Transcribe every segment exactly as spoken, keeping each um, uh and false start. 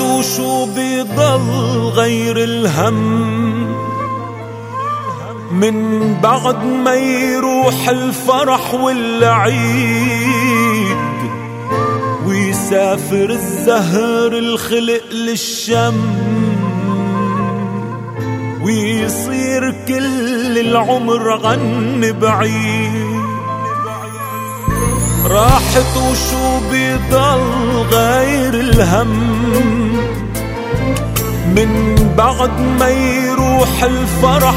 وشو بيضل غير الهم من بعد ما يروح الفرح والعيد ويسافر الزهر الخلق للشم ويصير كل العمر غن بعيد. راحت وشو بيضل غير الهم من بعد ما يروح الفرح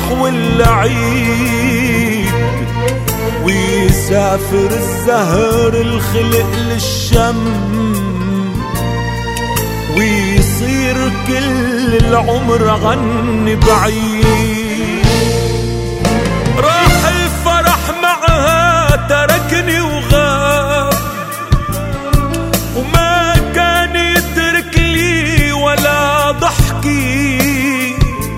والعيد ويسافر الزهر الخلق للشم ويصير كل العمر غن بعيد. راح الفرح معها تركني وغاب وما كان يترك لي ولا ضحكي.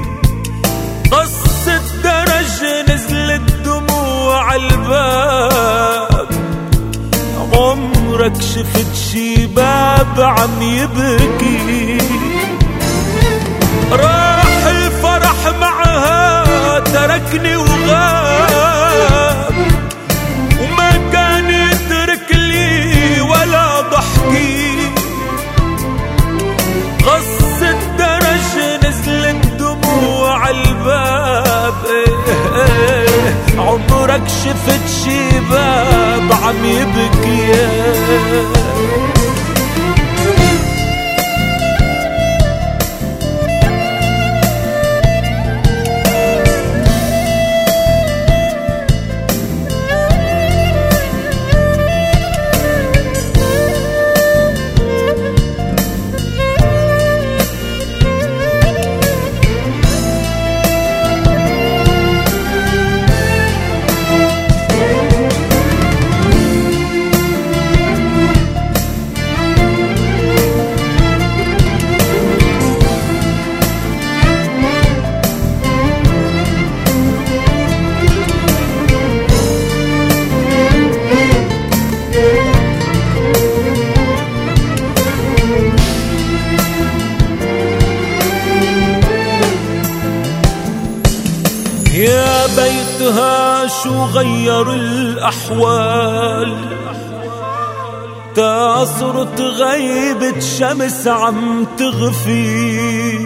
قص الدرج نزلت دموع الباب عمرك شفت شي باب عم يبكي. راح الفرح معها تركني وغاب وما كان يترك لي ولا ضحكي. قص الدرج نزلت دموع الباب عمرك شفت شي باب عم يبكي. يا بيتها شو غير الأحوال تا صرت غيبة شمس عم تغفي.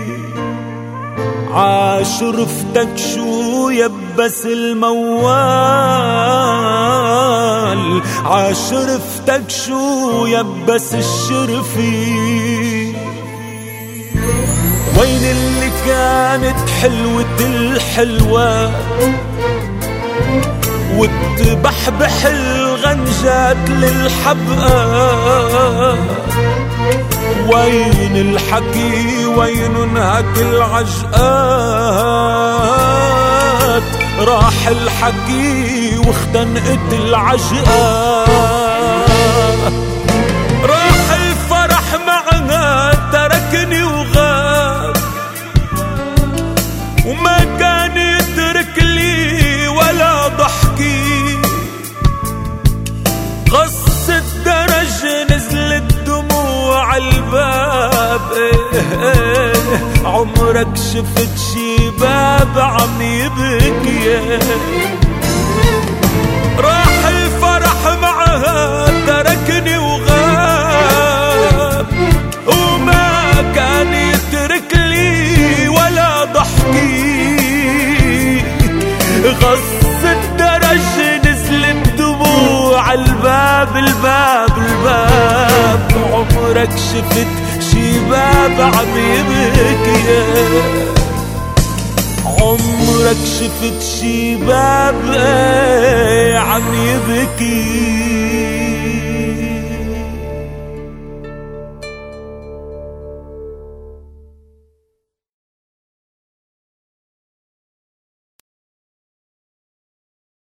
عاشرفتك شو يبس الموال عاشرفتك شو يبس الشرفي. وين اللي كانت حلوة الحلوة وتبحبح الغنجات للحبقى. وين الحكي وين انهك العجقات. راح الحكي واختنقت العجقة. راح الفرح معها تركني وغاب وما كان يترك لي ولا ضحكي. قص الدرج نزلت دموع الباب عمرك شفت شي باب عم يبكي. راح الفرح معها تركني وغاب وما كان يترك لي ولا ضحكي. غص الدرج نزلت دموع الباب الباب الباب عمرك شفت شي باب عم يبكي. عمرك شفت شي باب عم يبكي.